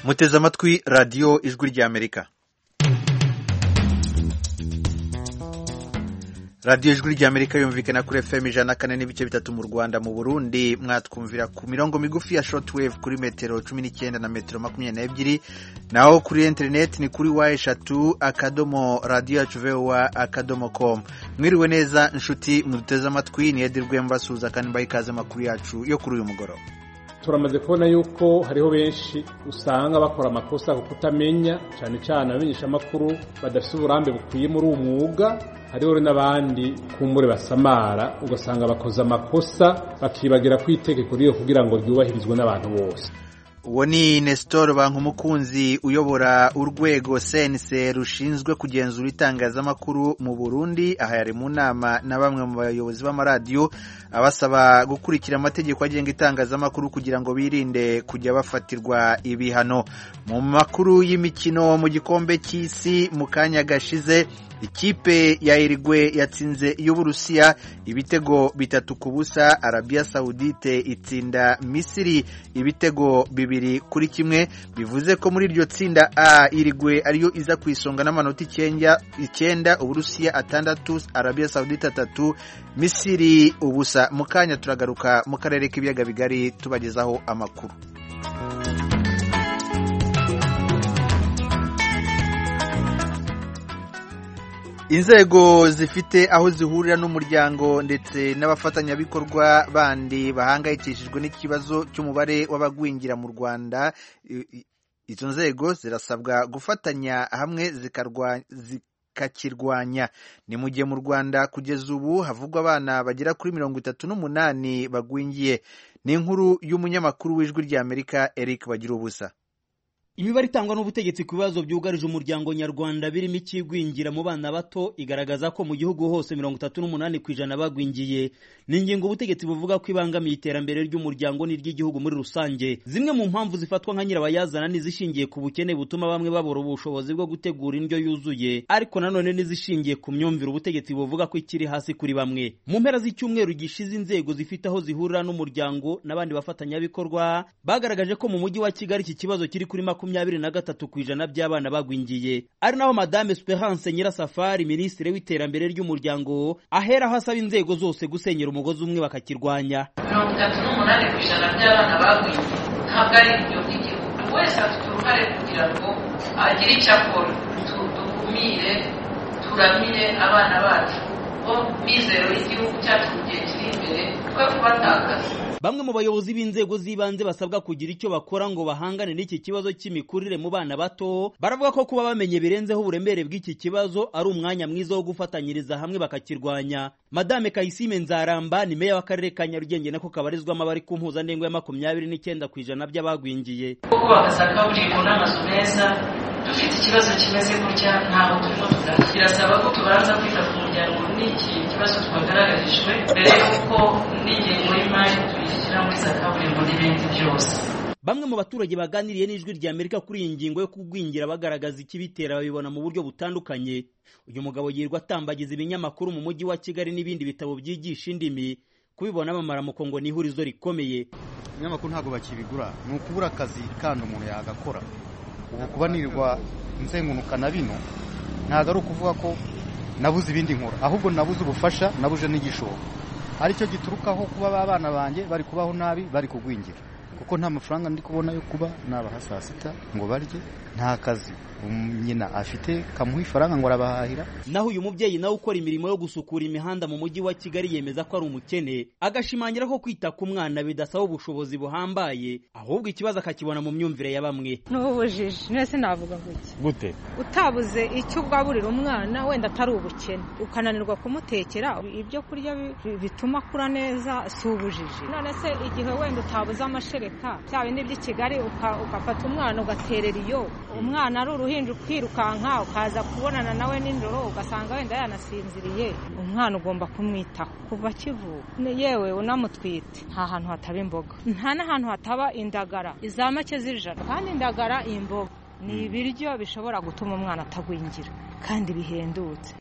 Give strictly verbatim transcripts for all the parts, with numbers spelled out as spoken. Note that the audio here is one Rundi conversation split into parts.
muteze amatwi radiyo ijwi ry'Amerika. radiyo ijwi ry'Amerika yumvikana kuri F M ijana na kane n'ibice bitatu mu Rwanda. Mu Burundi mwatwumvira ku mirongo migufi ya shortwave kuri metero cumi n'icyenda na metero makumyabiri n'ebyiri, naho kuri internet ni kuri wa eshatu akadomo radio yacu voa akadomo com. Mwiriwe neza inshuti muduteze amatwi, ni Edirwe mbasuza kandi mbaye ikaze makuru yacu yo kuri uyu mugoroba. Turamaze kubona yuko hariho benshi usanga bakora amakosa ku kutamenya, cyane cyane abamenyesha makuru badafite uburambe bukwiye muri uwo mwuga. Hariho n'abandi kumbure basamara ugasanga bakoza amakosa bakibagira kwitegeko riyo kugira ngo ryubahirizwe n'abantu bose. Uwo ni Nestor Bankumukunzi uyobora urwego C N C rushinzwe kugenzura itangazamakuru mu Burundi. Aha yari mu nama na bamwe mu bayobozi b'amaradiyo abasaba gukurikira amategeko agenga itangazamakuru kugira ngo birinde kujya bafatirwa ibihano. Mu makuru y'imikino mu gikombe cy'isi mu kanya gashize, ikipe ya Irigwe yatsinze y'Uburusiya ibitego bitatu ku busa. Arabia Saudite itsinda Misiri ibitego bibiri kuri kimwe, bivuze ko muri iryo tsinda A Irigwe ariyo iza ku isonga n'amanota icyenda, Uburusiya atandatu, Arabia Saudite atatu, Misiri ubusa. Mu kanya turagaruka mu karere k'ibiyaga bigari tubagezaho amakuru. Inzego zifite aho zihurira n'umuryango ndetse n'abafatanyabikorwa bandi bahangayikishijwe n'ikibazo cy'umubare w'abagwingira mu Rwanda, izo nzego zirasabwa gufatanya hamwe zikakirwanya. Ni mu gihe mu Rwanda kugeza ubu havugwa abana bagera kuri mirongo itatu n'umunani bagwingiye. Ni inkuru y'umunyamakuru w'ijwi ry'Amerika Eric Bagirubusa. Imibare itangwa n'ubutegetsi ku bibazo byugarije umuryango nyarwanda birimo ikigwingira mu bana bato igaragaza ko mu gihugu hose mirongo itatu n'umunani ku ijana bagwingiye. Ni ingingo ubutegetsi buvuga ko ibangamiye iterambere ry'umuryango n'iry'igihugu muri rusange. Zimwe mu mpamvu zifatwa nka nyirabayazana n'izishingiye ku bukene butuma bamwe babura ubushobozi bwo gutegura indyo yuzuye, ariko nanone n'izishingiye ku myumvire ubutegetsi buvuga ko ikiri hasi kuri bamwe. Mu mpera z'icyumweru gishize, inzego zifite aho zihurira n'umuryango n'abandi bafatanyabikorwa bagaragaje ko mu mujyi wa Kigali iki kibazo kiri kuri makumyabiri na gatatu ku ijana by'abana bagwingiye. Ari naho Madame Esperance Nyirasafari, Minisitiri w'iterambere ry'umuryango, ahera hasaba inzego zose gusenyera umugozi umwe bakakirwanya. mirongo itatu n'umunani ku ijana by'abana bagwingiye ntabwo ari ibyo by'igihugu. Buri wese afite uruhare kugira ngo agire icyo akora, dukumire turamire abana bacu bo bizero y'igihugu cyacu mu gihe kiri imbere, twe kubatakaza. Bamwe mu bayobozi b'inzego z'ibanze basabwa kugira icyo bakora ngo bahangane n'iki kibazo cy'imikurire mu bana bato, baravuga ko kuba bamenye birenzeho uburemere bw'iki kibazo ari umwanya mwiza wo gufatanyiriza hamwe bakakirwanya. Madame Kayisime Nzaramba ni meya w'akarere ka Nyarugenge, nako kabarizwamo abari ku mpuzandengo ya makumyabiri n'icyenda ku ijana by'abagwingiye. Kuko bakasaka buri mu n'amazu meza, dufite ikibazo kimeze gutya ntaho turimo tugaha. Birasaba ko tubanza kwita ku muryango n'iki kibazo twagaragarijwe mbere y'uko n'ingengo y'imari tuyishyira muri za kaburimbo n'ibindi byose. Bamwe mu baturage baganiriye n'ijwi ry'Amerika kuri iyi ngingo yo kugwingira bagaragaza ikibitera babibona mu buryo butandukanye. Uyu mugabo yirwa atambagiza ibinyamakuru mu mujyi wa Kigali n'ibindi bitabo byigisha indimi, kubibona amamaramuko ngo ni ihurizo rikomeye. Ibinyamakuru ntabwo bakibigura, ni ukubura akazi kandi umuntu yagakora. Ubu kuba nirirwa nzengunuka na bino ntabwo ari ukuvuga ko nabuze ibindi nkora, ahubwo nabuze ubufasha, nabuje n'igishoro. Aricyo giturukaho kuba abana banjye bari kubaho nabi, bari kugwingira, kuko nta mafaranga ndi kubona yo kuba nabaha saa sita ngo barye, nta kazi nyina afite kamuha ifaranga ngo arabahahira. Naho uyu mubyeyi nawe ukora imirimo yo gusukura imihanda mu mujyi wa Kigali yemeza ko ari umukene, agashimangira ko kwita ku mwana bidasaba ubushobozi buhambaye, ahubwo ikibazo akakibona mu myumvire ya bamwe. N'ubujiji nese navuga gutya Gute? Utabuze icyo ugaburira umwana wenda atari ubukene, ukananirwa kumutekera ibyo kurya bituma akura neza, si ubujiji. None se igihe wenda utabuze amashereka cya bindi by'i Kigali ugafata umwana ugaterera iyo, umwana ari uruhinja ukirukanka ukaza kubonana nawe nijoro ugasanga wenda yanasinziriye, umwana ugomba kumwitaho kuva akivuka, yewe unamutwite. Nta hantu hataba imboga, nta n'ahantu hataba indagara iza make z'ijana, kandi indagara imboga ni ibiryo bishobora gutuma umwana atagwingira kandi bihendutse.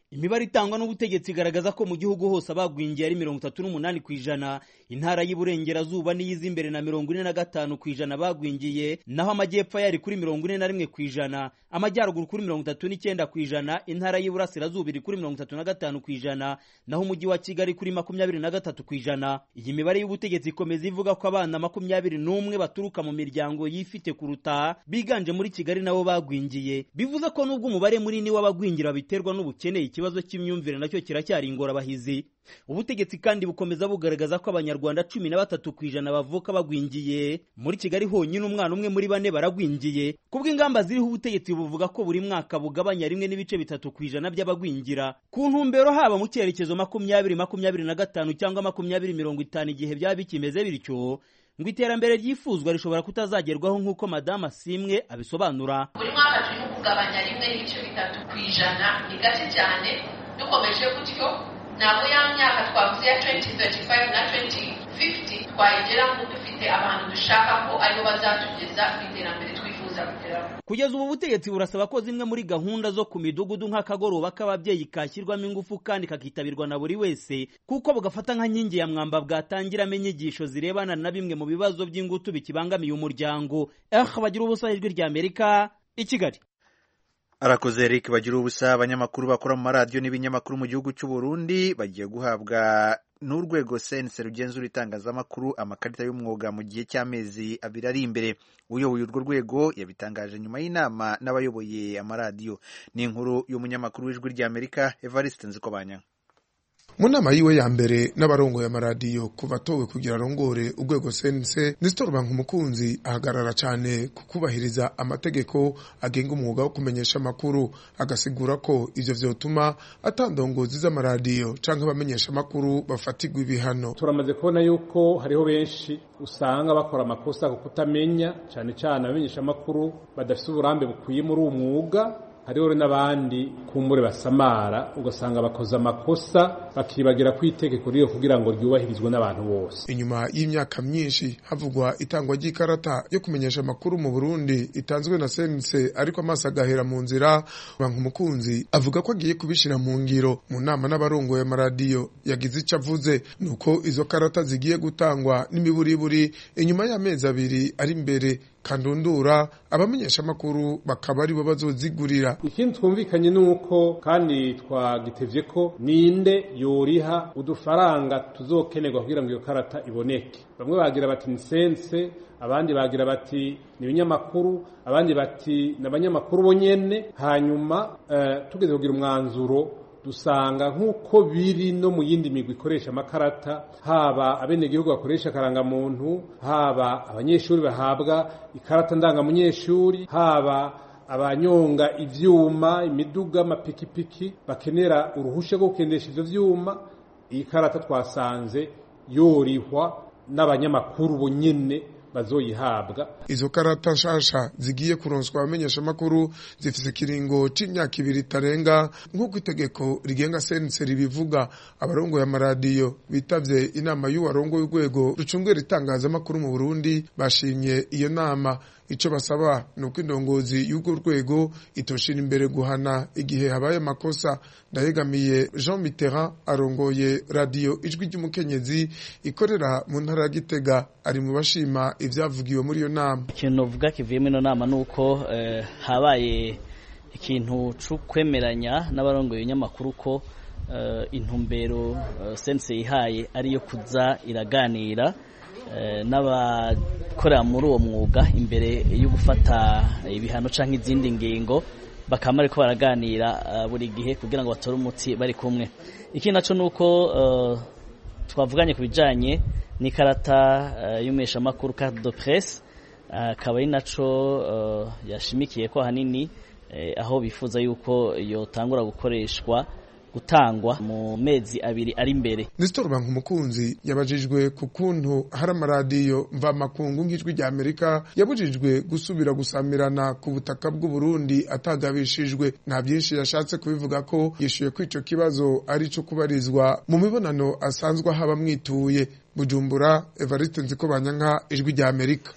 Imibare itangwa n'ubutegetsi igaragaza ko mu gihugu hose abagwingiye ari mirongo itatu n'umunani ku ijana, intara y'Iburengerazuba niyiza imbere na mirongo ine na gatanu ku ijana bagwingiye, naho amajyepfo yari kuri mirongo ine na rimwe ku ijana, amajyaruguru kuri mirongo itatu n'icyenda ku ijana, intara y'Iburasirazuba iri kuri mirongo itatu na gatanu ku ijana, naho umujyi wa Kigali kuri makumyabiri na gatatu ku ijana. Iyi mibare y'ubutegetsi ikomeza ivuga ko abana makumyabiri n'umwe baturuka mu miryango yifite kuruta biganje muri Kigali nabo bagwingiye, bivuze ko nubwo umubare munini w'abagwingira biterwa n'ubukene, ikibazo cy'imyumvire nacyo kiracyari ingorabahizi. Ubutegetsi kandi bukomeza bugaragaza ko abanyarwanda cumi na batatu ku ijana bavuka bagwingiye, muri Kigali honyine umwana umwe muri bane baragwingiye. Kubw'ingamba ziriho ubutegetsi buvuga ko buri mwaka bugabanya rimwe n'ibice bitatu ku ijana by'abagwingira, ku ntumbero haba mu cyerekezo makumyabiri makumyabiri na gatanu cyangwa makumyabiri mirongo itanu igihe byaba bikimeze bityo ngo iterambere ryifuzwa rishobora kutazagerwaho nk'uko Madame Asimwe abisobanura. Buri mwaka turimo kugabanya rimwe n'ibice bitatu ku ijana, ni gake cyane. Dukomeje gutyo nabo ya myaka twavuze ya twenty thirty-five na twenty fifty twayigera ngo dufite abantu dushaka ko aribo bazatugeza ku iterambere twifuza kugeraho. Kugeza ubu butegetsi burasaba ko zimwe muri gahunda zo ku midugudu nk'akagoroba k'ababyeyi kashyirwamo ingufu kandi kakitabirwa na buri wese, kuko bugafata nka nkingi ya mwamba bwatangiramo inyigisho zirebana na bimwe mu bibazo by'ingutu bikibangamiye umuryango. Eh, bagira ubusa ijwi rya Amerika i Kigali. Arakoze Eric bagira ubusa. Abanyamakuru bakora mu maradiyo n'ibinyamakuru mu gihugu cy'u Burundi bagiye guhabwa n'urwego C N C rugenzura itangazamakuru amakarita y'umwuga mu gihe cy'amezi abiri ari imbere. Uyoboye urwo rwego yabitangaje nyuma y'inama n'abayoboye amaradiyo. Ni inkuru y'umunyamakuru w'ijwi rya Amerika Evariste Nzikobanya. Mu nama yiwe ya mbere n'abarongoye amaradiyo kuva atowe kugira rongore urwego C N C, Nestor Bankumukunzi ahagarara cyane kukubahiriza amategeko agenga umwuga wo kumenyesha amakuru, agasigura ko ivyo vyotuma atandongozi z'amaradiyo canke abamenyesha amakuru bafatirwa ibihano. Turamaze kubona yuko hariho benshi usanga bakora amakosa ku kutamenya, cyane cyane abamenyesha amakuru badafite uburambe bukwiye muri uwo mwuga. Hariho n'abandi kumbure basamara ugasanga bakoze amakosa bakibagira kwitegeko riyo kugira ngo ryubahirizwe n'abantu bose. Inyuma y'imyaka myinshi havugwa itangwa ry'ikarata yo kumenyesha amakuru mu Burundi itanzwe na C N C, ariko amaso agahera mu nzira. Bankumukunzi avuga ko agiye kubishira mu ngiro. Mu nama n'abarongoye amaradiyo yagize icyo avuze nuko izo karata zigiye gutangwa n'imiburiburi inyuma y'amezi abiri ari imbere, kandundura abamenyesha amakuru bakaba ari bo bazozigurira. Ikindi twumvikanye nuko kandi twagitevye ko ninde yoriha udufaranga tuzokenerwa kugira ngo iyo karata iboneke. Bamwe bagira bati nisense, abandi bagira bati ni ibinyamakuru, abandi bati n'abanyamakuru bonyene. Hanyuma uh, tugeze kugira umwanzuro dusanga nk'uko biri no mu yindi migwi ikoresha amakarata, haba abenegihugu bakoresha karangamuntu, haba abanyeshuri bahabwa ikarata ndangamunyeshuri, haba abanyonga ivyuma, imiduga, amapikipiki bakenera uruhusha rwo kugendesha ivyo vyuma. Iyi karata twasanze yorihwa n'abanyamakuru bonyene bazoyihabwa. Izo karata nshasha zigiye kuronswa abamenyesha amakuru zifise kiringo c'imyaka ibiri tarenga nk'uko itegeko rigenga C N C ribivuga. Abarongoye amaradiyo bitavye inama y'uwarongoye urwego rucungera itangazamakuru mu Burundi bashimye iyo nama. Ico basaba nuko indongozi y'urwo rwego itoshira imbere guhana igihe habaye amakosa. Ndayegamiye Jean Mitterrand arongoye radio Ijwi ry'Umukenyezi ikorera mu ntara ya Gitega ari mu bashima ivyavugiwe muri iyo nama. Ikintu novuga kivuye muri iyo nama nuko eh, habaye ikintu cyo kwemeranya n'abarongoye inyamakuru ko eh, intumbero eh, C N C ihaye ari yo kuza iraganira n'abakorera muri uwo mwuga imbere yo gufata ibihano canke izindi ngingo, bakama ariko baraganira buri gihe kugira ngo batore umuti bari kumwe. Iki naco nuko uh, twavuganye kubijanye n'ikarata uh, y'umesha makuru carte de presse, akaba uh, ari naco uh, yashimikiye ko hanini uh, aho bifuza yuko yotangura gukoreshwa gutangwa mu mezi abiri ari imbere. Nestor Bankumukunzi yabajijwe ku kuntu hari amaradiyo mva makungu ng'Ijwi rya Amerika yabujijwe gusubira gusamirana ku butaka bw'u Burundi atagabishijwe. Nta byinshi yashatse kubivuga ko yishuye ko ico kibazo ari cyo kubarizwa mu mibonano asanzwe haba mwituye. Bujumbura, Evariste Nzikobanya, Ijwi rya Amerika.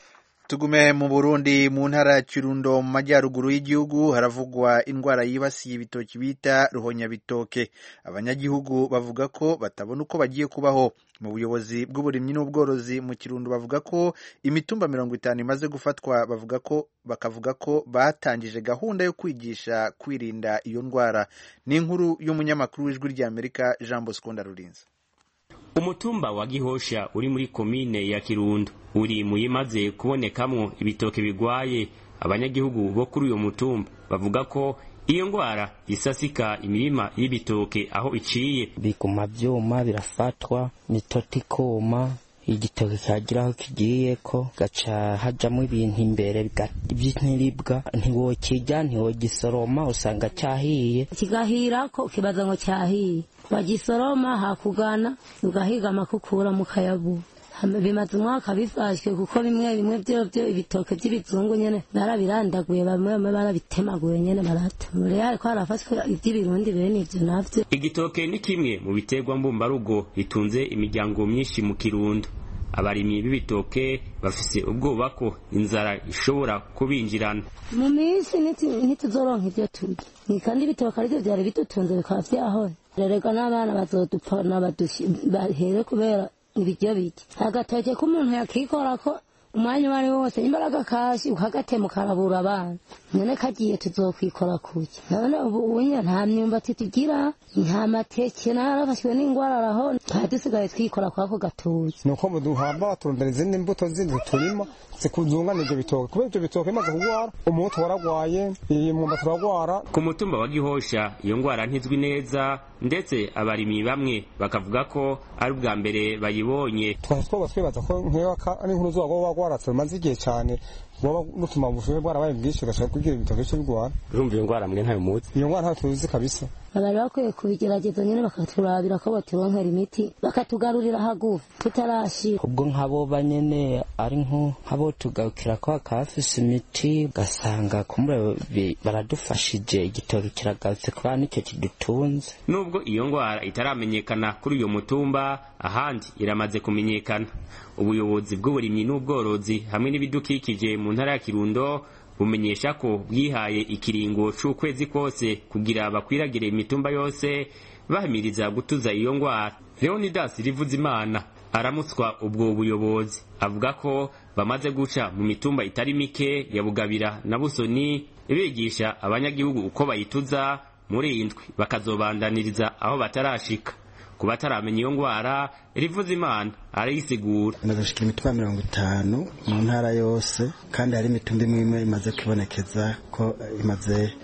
Tugume mu Burundi mu ntara ya Kirundo mu majyaruguru y'igihugu haravugwa indwara yibasiye ibitoki bita ruhonyabitoke. Abanyagihugu bavuga ko batabona uko bagiye kubaho. Mu buyobozi bw'uburimyi n'ubworozi mu Kirundo bavuga ko imitumba mirongo itanu imaze gufatwa, bavuga ko bakavuga ko batangije gahunda yo kwigisha kwirinda iyo ndwara. Ni inkuru y'umunyamakuru w'Ijwi ry'Amerika Jean Bosco Ndarurinze. Umutumba wa Gihosha uri muri komine ya Kirundo uri muyimaze kubonekamwo ibitoke bigwaye. Abanyagihugu bo kuri uyo mutumba bavuga ko iyo ngwara isasika imirima y'ibitoke aho iciye. Biguma vyuma birafatwa mitoti koma, igitoke kagiraho kigiye ko gaca hajamwo ibintu imbere by'intiribwa, ntiwokirya ntiwogisoroma usanga cyahiye, kigahira ko kibaza ngo cyahiye, wagisoroma hakugana ugahiga amakukura mu kayabu. Bimaze umwaka bifashwe kuko bimwe bimwe byo byo ibitoke by'ibizungu nyene barabirandaguye, bamwe barabitemaguye nyene barata. Muri ariko harafatwe iby'ibirundi bene ivyo navyo. Igitoke ni kimwe mu biterwa mbumbarugo bitunze imiryango myinshi mu Kirundo. Abarimyi b'ibitoke bafise ubwoba ko inzara ishobora kubinjirana. Mu minsi ntituzoronka ivyo turya, ni kandi ibitoke arivyo vyari bidutunze bikaba vyahoye. Rerega n'abana bazodupfa n'abadushi bahere kubera ibiryo biki. Agatoke k'umuntu yakikora ko umwanya wari wose imbaraga kashi ukagatema karabura abana, none kagiye tuzokwikora kuki? None ubu unya nta myumbati tugira, nta mateke, narafashwe n'ingwara raho, dusigaye twikora kwako gatuzi. Nuko muduhamba baturondera izindi mbuto zindi turima zikuzungana ivyo bitoke, kubera ivyo bitoke bimaze kugwara, umuti waragwaye, iyi mwumbati uragwara. Ku mutumba wa Gihosha iyo ngwara ntizwi neza, ndetse abarimyi bamwe bakavuga ko ari ubwa mbere bayibonye. Twatwoba twibaza ko nk'aka ari nkuru zuba go bagwaratse maze igihe cyane, baba nutuma ubushobe bwarabaye bwinshi gashaka kugira ibitoke cyo bigwara. Urumva iyo ngwara mwe ntayo muzi? Iyo ngwara ntayo tuzi kabisa. Abari bakwiye kubigerageza nyene bakaturabira ko baturonkera imiti bakatugarurira hagufi tutarashira. Ubwo nkabo banyene ari nko nkabo tugarukira ko akafise imiti gasanga kumure baradufashije, igitoke kiragarutse kwa nicyo kidutunze. Nubwo iyo ngwara itaramenyekana kuri uyo mutumba, ahandi iramaze kumenyekana. Ubuyobozi bw'uburimyi n'ubworozi hamwe n'ibidukikije mu ntara ya Kirundo bumenyesha ko bwihaye ikiringo c'ukwezi kose kugira bakwiragire imitumba yose bahamiriza gutuza iyo ngwara. Leonidas Rivuzimana aramutswa ubwo buyobozi avuga ko bamaze guca mu mitumba itari mike ya Bugabira na Busoni bigisha abanyagihugu uko bayituza muri indwi bakazobandaniriza aho batarashika. Kubataramenya iyo ngwara Rivuzimana arayisigura. Nabashika imitumba mirongo itanu mu ntara yose, kandi hari imitumba imwe imaze kwibonekeza ko imaze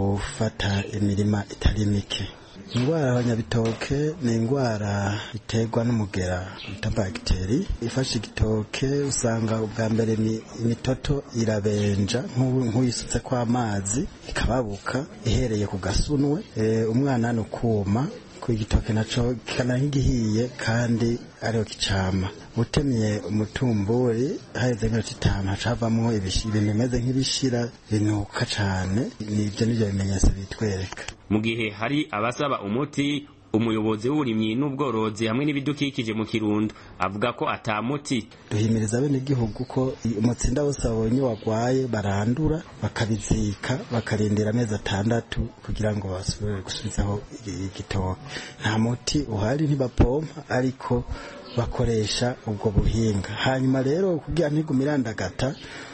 gufata imirima itari mike. Ingwara y'abanyabitoke ni ingwara iterwa n'umugera bita bagiteri ifashe igitoke, usanga ubwa mbere imitoto irabenja nk'uyisutse kwa amazi ikababuka ihereye ku gasunwe, e, umwana no kuma ku igitoke naco kikana nk'igihiye kandi ariho kicama. Utemye umutumburi haheze nk'icyo itanu hacavamwo ibintu bimeze nk'ibishira binuka cane. Nivyo nivyo bimenyetso bitwereka. Mu gihe hari abasaba umuti, umuyobozi w'uburimyi n'ubworozi hamwe n'ibidukikije mu Kirundo avuga ko atamuti. Duhimiriza bene igihugu ko umutsinda wose abonye wagwaye barandura bakabizika bakarindira amezi atandatu kugira ngo basubire gusubizaho igitoke. Nta muti uhari, ntibapompa ariko bakoresha ubwo buhinga. Hanyuma rero kugira ntigumirandagata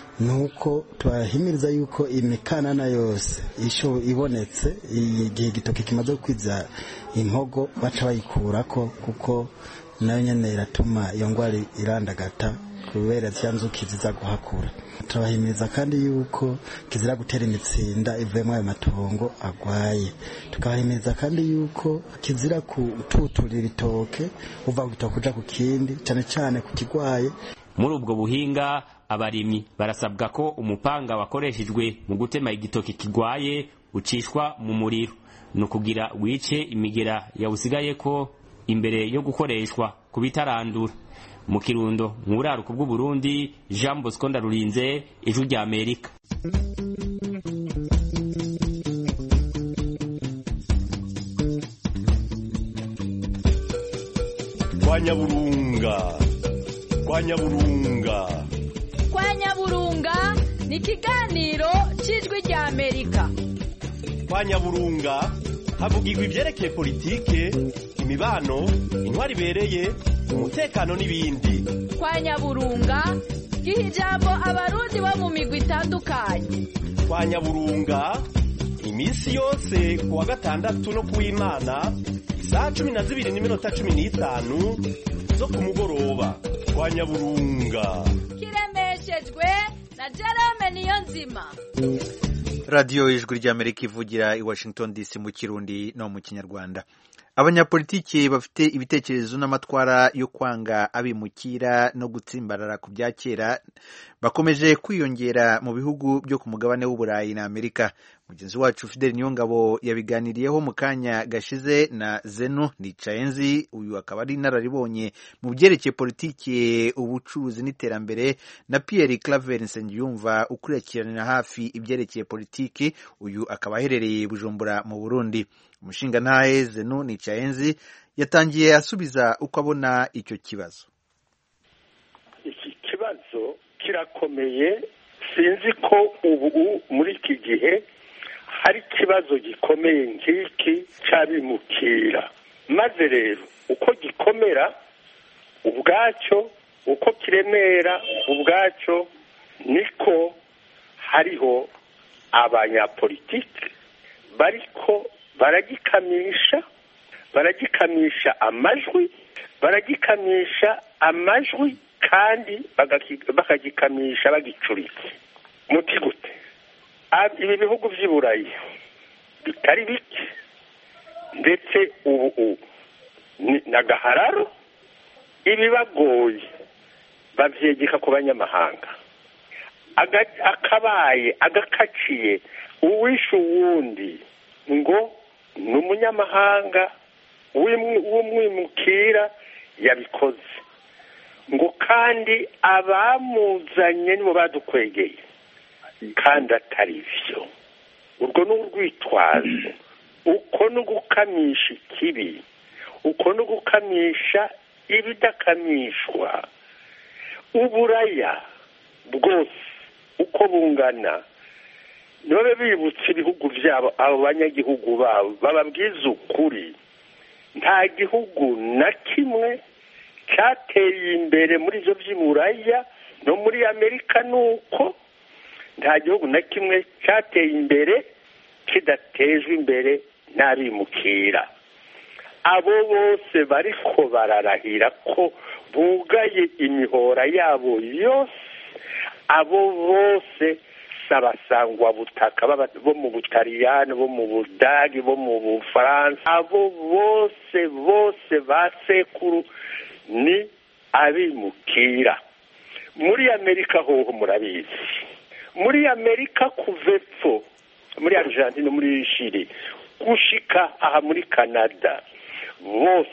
nuko twahimiriza yuko imikanana yose isho ibonetse igihe igitoke kimaze kwiza impogo baca bayikurako, kuko nayo nyene iratuma iyo ngwara irandagata kubera zyanzuki ziza guhakura. Turabahimiriza kandi yuko kizira gutera imitsinda ivuyemo ayo matongo agwaye. Tukabahimiriza kandi yuko kizira kututurira ibitoke uva ku gitoke uja ku kindi, cane cane ku kigwaye. Muri ubwo buhinga abarimyi barasabwa ko umupanga wakoreshejwe mu gutema igitoki kigwaye ucishwa mu muriro, no kugira wice imigera yawusigaye ko imbere yo gukoreshwa kubitarandura. Mu Kirundo mu buraruko bw'u Burundi, Jean Bosco Ndarurinze, Ijwi ry'Amerika. Kwa Nyaburunga, kwa Nyaburunga, kwa Nyaburunga ni ikiganiro cy'ijwi rya Amerika. Kwa Nyaburunga havugirwa ivyerekeye politike, imibano, intwari ibereye, umutekano n'ibindi. Kwa Nyaburunga giha ijambo abarundi bo mu migwi itandukanye. Kwa Nyaburunga iminsi yose kuwa gatandatu no kuw'Imana isaha cumi na zibiri n'iminota cumi n'itanu zo ku mugoroba. Kwa Nyaburunga kiremeshejwe na Jerome Niyonzima. Radio Ijwi ry'Amerika ivugira i Washington D C mu Kirundi no mu Kinyarwanda. Abanyapolitiki bafite ibitekerezo n'amatwara yo kwanga abimukira no gutsimbarara ku byakera bakomeje kwiyongera mu bihugu byo ku mugabane w'Uburayi na Amerika. Mugenzi wacu Fidel Niyongabo yabiganiriyeho mu kanya gashize na Zeno Nicayenzi, uyu akaba ari inararibonye mu byerekeye politiki, ubucuruzi n'iterambere, na Pierre Claver Nsengiyumva ukurikiranira hafi ibyerekeye politiki, uyu akaba aherereye Bujumbura mu Burundi. Umushingantahe Zeno Nicayenzi yatangiye asubiza uko abona icyo kibazo. Iki kibazo kirakomeye, sinzi ko ubu muri iki gihe hari ikibazo gikomeye nk'iki cy'abimukira. Maze rero uko gikomera ubwacyo, uko kiremera ubwacyo, niko hariho abanyapolitiki bariko baragikamisha baragikamisha amajwi baragikamisha amajwi kandi bakagikamisha bagicuritse. Muti gute? Ibi bihugu by'Iburayi bitari bike ndetse ubu n'agahararo ibibagoye bavyegeka ku banyamahanga, akabaye agakaciye uwishe uwundi ngo ni umunyamahanga w'umwimukira yabikoze, ngo kandi abamuzanye nibo badukwegeye, kandi atari byo. Urwo ni urwitwazo, uko ni ugukamisha ikibi, uko ni ugukamisha ibidakamishwa. Uburaya bwose uko bungana nibabe bibutse ibihugu byabo, abo banyagihugu babo bababwiza ukuri. Nta gihugu na kimwe cyateye imbere muri ibyo by'Iburaya no muri Amerika, nuko nta gihugu na kimwe cyateye imbere kidatejwe imbere n'abimukira. Abo bose bariko bararahira ko bugaye imihora yabo yose, abo bose sabasangwa butaka bo mu Butaliyani, bo mu Budagi, bo mu Bufaransa, abo bose bose basekuru ni abimukira. Muri Amerika hoho murabizi, muri Amerika kuva epfo, muri Argentine, muri Chile, gushika aha muri Canada, bose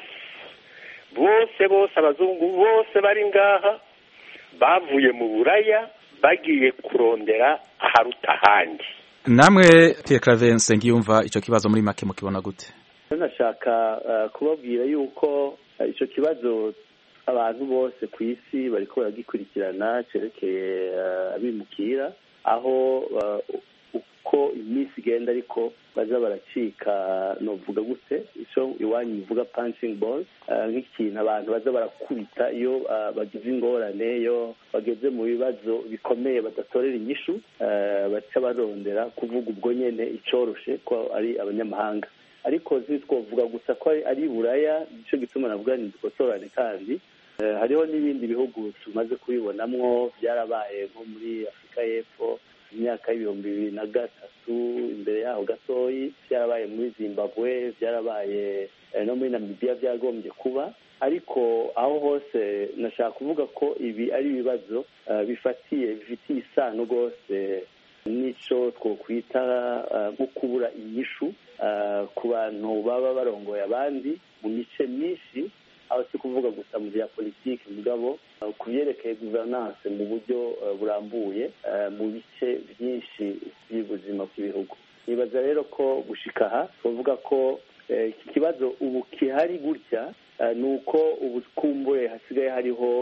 bose bose abazungu bose bari ngaha bavuye mu Buraya bagiye kurondera aharuta ahandi. Namwe Pierre Claver Nsengiyumva, icyo kibazo muri make mukibona gute? Nashaka uh, kubabwira yuko uh, icyo kibazo abantu bose ku isi bariko baragikurikirana cerekeye uh, abimukira, aho uh, uko iminsi igenda ariko baza baracika, novuga gute, ico iwanyu bivuga punching balls, uh, nk'ikintu abantu baza barakubita iyo uh, bagize ingorane, iyo bageze mu bibazo bikomeye badatorera inyishu, uh, baca barondera kuvuga ubwo nyene icoroshe ko ari abanyamahanga. Ariko zitwovuga gusa ko ari Buraya, nico gituma navuga ni dukosorane. Kandi uh, hariho n'ibindi bihugu tumaze kubibonamwo byarabaye nko muri Afrika y'Epfo imyaka y'ibihumbi bibiri na gatatu, imbere yaho gatoyi byarabaye muri Zimbabwe, byarabaye eh, no muri Namibia byagombye kuba. Ariko aho hose nashaka kuvuga ko ibi ari ibibazo uh, bifatiye bifitiye isano rwose n'ico twokwita nko uh, kubura inyishu uh, ku bantu baba barongoye abandi mu mice myinshi, aho si kuvuga gusa mu bya politiki mugabo uh, kubyerekeye governance mu buryo uh, burambuye uh, mu bice byinshi by'ubuzima bw'ibihugu. Nibaza rero ko gushika aha tuvuga ko iki uh, kibazo ubu kihari gutya uh, nuko ubu kumbure hasigaye hariho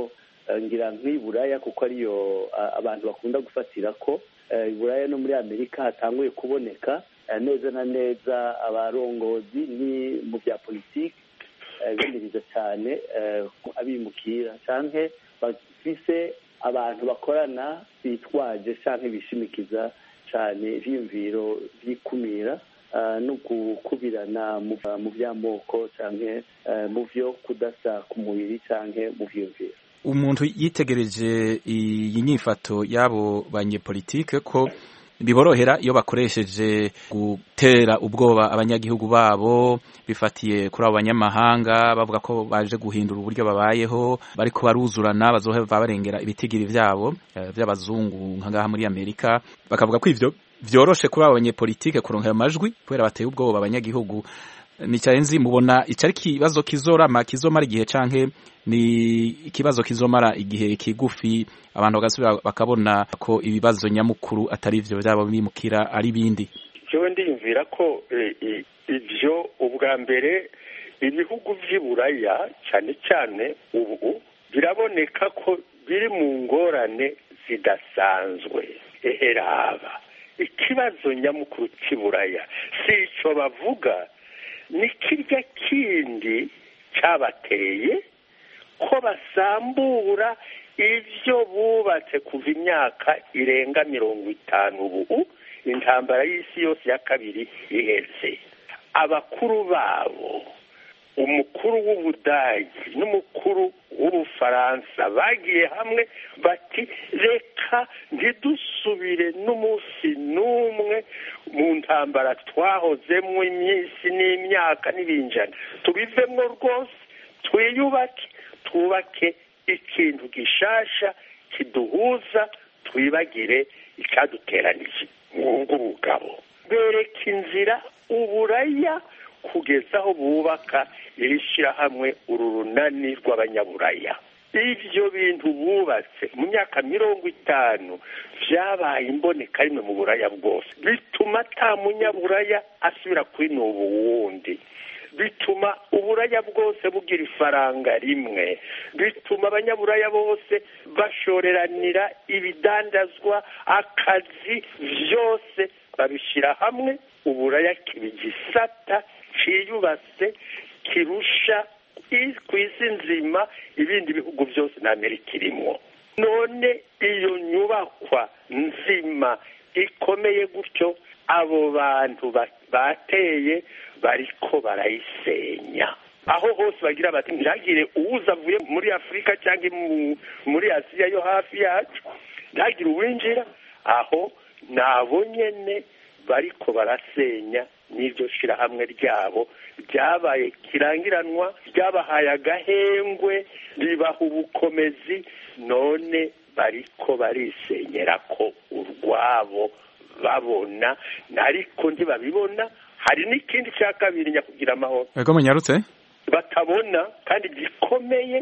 ngira nk'iburaya kuko ariyo abantu bakunda gufatira ko iburaya no muri amerika hatanguye kuboneka neza na neza abarongozi ni mu bya politiki biniriza cyane abimukira canke bafise abantu bakorana bitwaje canke bishimikiza cyane ivyiyumviro vy'ikumira no gukubirana mu by'amoko canke mu vyo kudasa ku mubiri canke mu vyiyumviro. Umuntu yitegereje iyi nyifato y'abo banyepolitike ko biborohera iyo bakoresheje gutera ubwoba abanyagihugu babo bifatiye kuri abo banyamahanga bavuga ko baje guhindura uburyo babayeho bariko baruzurana bazoheva barengera ibitigiri vyabo vy'abazungu nkangaha muri Amerika bakavuga ko ivyo vyoroshe kuri abo banyepolitike kuronka amajwi kubera bateye ubwoba abanyagihugu. Ni cyarenzi mubona icari kibazo kizorama kizomara igihe canke ni ikibazo kizomara igihe kigufi abantu bagasubira bakabona ko ibibazo nyamukuru atari ivyo byabo bimukira ari bindi? Cyo ndimvira ko ivyo ubwa mbere ibihugu vy'iburaya cyane cyane ubu biraboneka ko biri mu ngorane zidasanzwe. Eheraba ikibazo nyamukuru cy'iburaya si ico bavuga ni kirya kindi cyabateye ko basambura ivyo bubatse kuva imyaka irenga mirongo itanu ubu intambara y'isi yose ya kabiri iheze. Abakuru babo umukuru w'Ubudagi n'umukuru w'Ubufaransa bagiye hamwe bati reka ntidusubire n'umunsi n'umwe mu ntambara twahozemwo imyisi n'imyaka n'ibinjana, tubivemwo rwose twiyubake twubake ikintu gishasha kiduhuza twibagire icyaduteranije ng'ubugabo. Bereka inzira uburaya kugeza aho bubaka irishira hamwe uru runani rw'abanyaburaya. Ivyo bintu bubatse mu myaka mirongo itanu vyabaye imboneka rimwe mu buraya bwose, bituma ata munyaburaya asubira kwinuba uwundi, bituma uburaya bwose bugira ifaranga rimwe, bituma abanyaburaya bose bashoreranira ibidandazwa, akazi, vyose babishira hamwe. Uburaya kibigisata ciyubase kirusha ku isi nzima ibindi bihugu byose na Amerika irimwo. None iyo nyubakwa nzima ikomeye gutyo abo bantu bateye bariko barayisenya. Aho hose bagira bati ntagire uwuza avuye muri Afrika cyangwa muri Aziya yo hafi yacu, ntagire uwinjira aho. Nabo nyene bariko barasenya n'iryo shirahamwe ryabo ryabaye kirangiranwa, ryabahaye agahengwe, ribaha ubukomezi, none bariko barisenyera ko urwabo babona nariko ntibabibona. Hari n'ikindi cya kabiri nyakugira amahoro ego munyarutse batabona kandi gikomeye,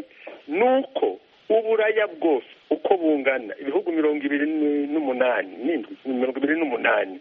nuko uburaya bwose uko bungana ibihugu mirongo ibiri n'umunani n'indwi mirongo ibiri n'umunani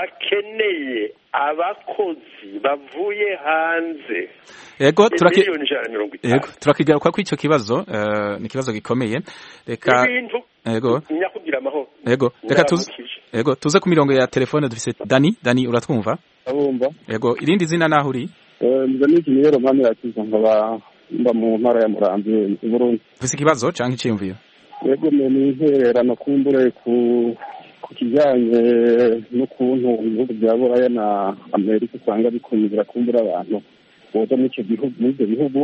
bakeneye abakozi bavuye hanze. Ego turaki Ego turakigaruka ko ico kibazo uh, ni kibazo gikomeye. Reka Ego nyakugira amahoro Ego reka tuze Ego tuze ku mirongo ya telefone dufise Dani Dani uratwumva? Abumva. Ego irindi zina naho uri? Eh ndani kinero mpamira atiza nkaba mba mu ntara ya Muramvye i Burundi. Ufise ikibazo canke iciyumviro? Ego me nintererano kumbure ku kijanye n'ukuntu ibihugu bya Buraya na Amerika usanga bikumira kumbura abantu boza muri icyo gihugu muri ibyo bihugu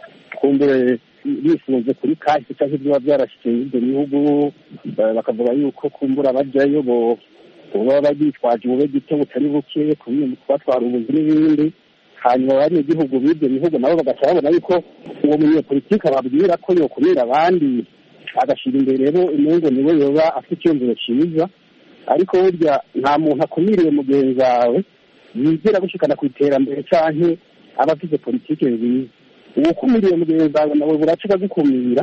kumbure bifunze kuri kahise cyangwa ibyo byarashyize muri ibyo bihugu bakavuga yuko kumbura bajyayo bo baba bagitwaje ubube gito butari buke kubatwara ubuzi n'ibindi, hanyuma bari igihugu b'ibyo bihugu nabo bagaca babona yuko uwo munyepolitike ababwira ko yokumira abandi agashyira imbere rero imungo niwe yoba afite icyumviro cyiza, ariko burya nta muntu akumiriye mugenzi wawe yigera gushikana ku iterambere canke aba afite politike nziza. Uwo kumiriye mugenzi wawe nawe buraca gukumira,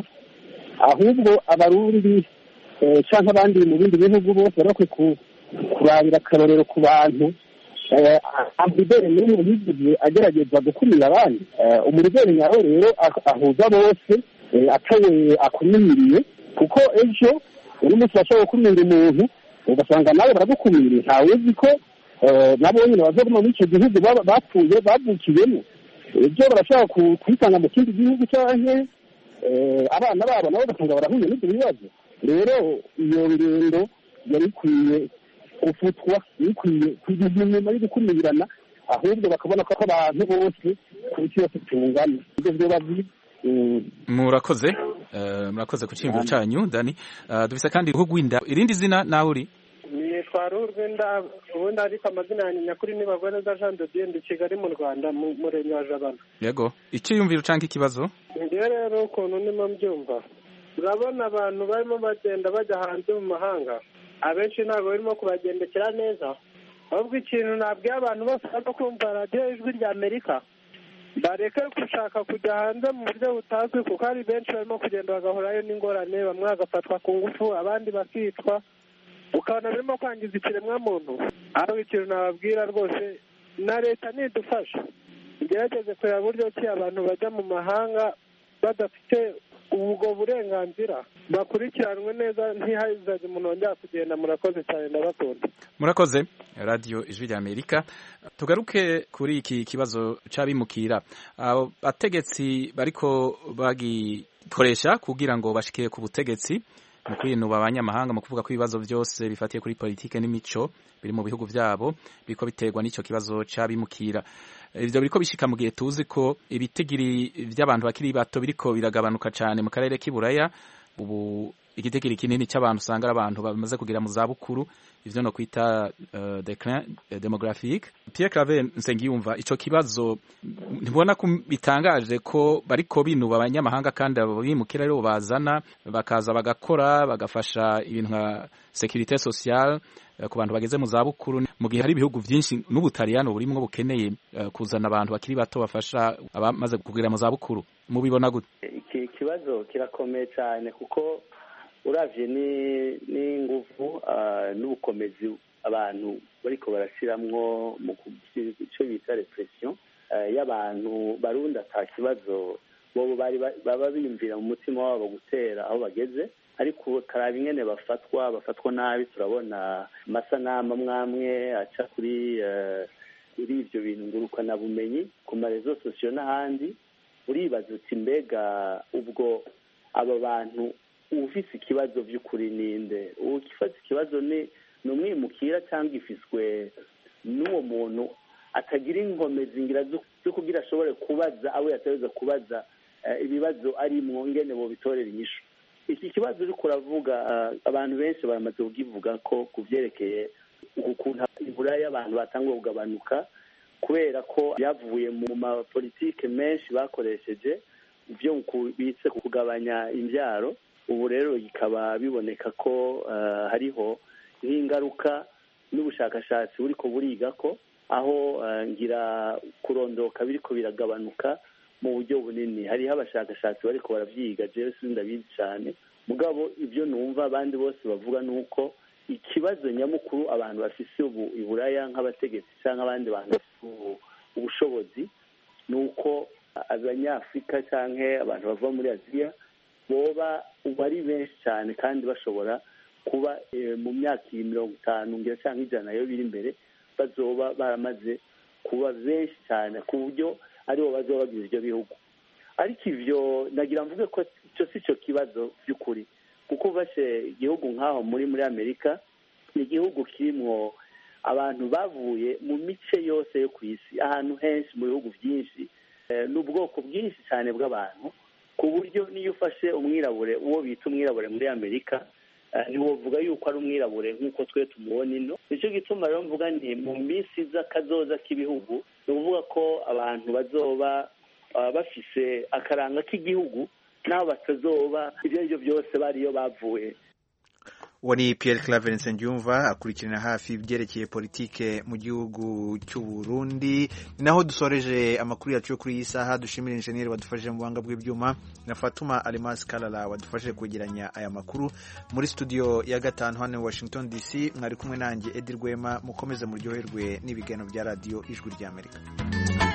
ahubwo abarundi canke abandi mu bindi bihugu bose barakwiye kurabira akarorero ku bantu amubere n'umwe yigeze agerageza gukumira abandi. Umuribere nyawe rero ahuza bose atawe akumiriye kuko ejo uno munsi bashobora gukumira umuntu ugasanga nawe baragukumiriye ntawe uzi ko nabo nyine bazoguma muri icyo gihugu bapfuye bavukiyemo ejo barashobora kwisanga mu kindi gihugu cyangwa abana babo nabo ugasanga barahuye n'ibyo bibazo rero iyo ngendo yari ikwiye gufutwa ikwiye kugira inyuma yo gukumirana ahubwo bakabona ko abantu bose ku isi yose tungana ibyo byo bazi murakoze murakoze ku cyimbo cyanyu Dani dufise kandi Rugwinda irindi zina nawe uri nitwa Rugwinda ubundi ariko amazina yanjye nyakuri ni Bagwaneza Jean de Dieu ndi Kigali mu Rwanda mu murenge wa Jabana yego icyiyumviro canke ikibazo ndiye rero ukuntu ndimo mbyumva urabona abantu barimo bagenda bajya hanze mu mahanga abenshi ntabwo barimo kubagendekera neza ahubwo ikintu nabwiye abantu bose bari kumva radiyo ijwi rya Amerika bareke gushaka kujya hanze mu buryo butazwi kuko hari benshi barimo kugenda bagahorayo n'ingorane bamwe bagafatwa ku ngufu abandi bakicwa ukabona birimo kwangiza ikiremwamuntu aho ikintu nababwira rwose na leta nidufasha igerageze kureba buryo ki abantu bajya mu mahanga badafite ubwo burenganzira bakurikiranwe neza ntihazaze umuntu wongera kugenda murakoze cyane ndabakunda murakoze radio ijwi rya Amerika tugaruke kuri iki kibazo c'abimukira abategetsi bariko bagikoresha kugira ngo bashike ku butegetsi mu kwinuba abanyamahanga mu kuvuga ko ibibazo byose bifatiye kuri politike n'imico biri mu bihugu byabo biko biterwa n'ico kibazo c'abimukira ivyo biriko bishika mu gihe tuzi ko ibitigiri by'abantu bakiri bato biriko biragabanuka cyane mu karere k'Iburaya ubu igitigiri kinini cy'abantu usanga ari abantu bamaze kugira mu zabukuru ivyo no kwita uh, déclin démographique. Pierre Claver Nsengiyumva ico kibazo ntibona ko bitangaje ko bariko binuba abanyamahanga kandi abimukira rero bazana bakaza bagakora bagafasha ibintu nka sécurité sociale ku bantu bageze mu zabukuru mu gihe hari ibihugu byinshi n'Ubutaliyano burimo bukeneye uh, kuzana abantu bakiri bato bafasha abamaze kugira mu zabukuru mubibona gute? Iki kibazo kirakomeye cyane kuko uravye ni n'inguvu uh, n'ubukomezi abantu bariko barashiramwo mu cyo bita repression uh, y'abantu barundi ata kibazo bobo bari baba biyumvira mu mutima wabo gutera aho bageze ariko karaba ingene bafatwa bafatwa nabi turabona amasanamu mwamwe aca kuri kuri uh, ivyo bintu nguruka na bumenyi ku marezo sosiyo n'ahandi uribaza uti mbega ubwo aba bantu ufise ikibazo by'ukuri ninde ukifata ikibazo ni numwimukira cyangwa ifiswe n'uwo muntu atagira inkomezi ngira zo kugira ashobore kubaza aho yateza kubaza uh, ibibazo ari mu ngene bo bitorera inyishu iki kibazo uri kuravuga uh, abantu benshi baramaze kugivuga ko kuvyerekeye ukuntu Iburaya abantu batangwa kugabanuka kubera ko yavuye mu ma politike menshi bakoresheje byo kubitse kugabanya imbyaro ubu rero bikaba biboneka ko uh, hariho nk'ingaruka n'ubushakashatsi buriko buriga ko aho uh, ngira kurondoka biriko biragabanuka mu buryo bunini hariho abashakashatsi bariko baravyiga jewe sindabizi cyane mugabo ibyo numva abandi bose bavuga nuko ikibazo nyamukuru abantu bafise ubu Iburaya nk'abategetsi cyangwa abandi bantu bafise ubushobozi nuko abanyafrika canke abantu bava muri Aziya boba bari benshi cyane kandi bashobora kuba e, mu myaka mirongo itanu ngira cyangwa ijana yo biri imbere bazoba baramaze kuba benshi cyane ku buryo aribo bazoba bagize ibyo bihugu ariko ivyo nagira mvuge ko cyo si cyo kibazo by'ukuri kuko bashe igihugu nkaho muri muri Amerika ni igihugu kirimwo abantu bavuye mu mice yose yo ku isi ahantu henshi mu bihugu byinshi e, n'ubwoko bwinshi cyane bw'abantu ku buryo niyo ufashe umwirabure uwo bita umwirabure muri Amerika uh, ntiwovuga yuko ari umwirabure nk'uko twe tumubona ino nicyo gituma rero mvuga nti mu minsi z'akazoza k'ibihugu ni ukuvuga ko abantu bazoba uh, bafise akaranga k'igihugu n'abo batazoba ibyo aribyo byose bariyo bavuye. uwo ni Pierre Claver Nsengiyumva akurikirana hafi ibyerekeye politike mu gihugu cy'u Burundi. Naho dusoreje amakuru yacu yo kuri iyi saha dushimira engineer wadufashije mu buhanga bw'ibyuma na Fatuma Alimas Kalala wadufashije kwegeranya aya makuru muri studio ya gatanu hano Washington D C. Mwari kumwe nanjye Edi Rwema mukomeze muryoherwe n'ibiganiro bya radio Ijwi ry'Amerika.